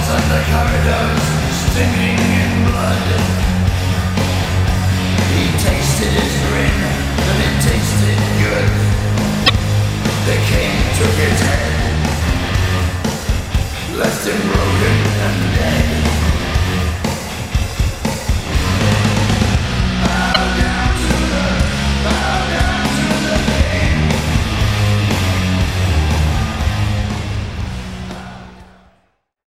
on the corridors, stinking in blood. He tasted his grin, and it tasted good. The king took his head, left him broken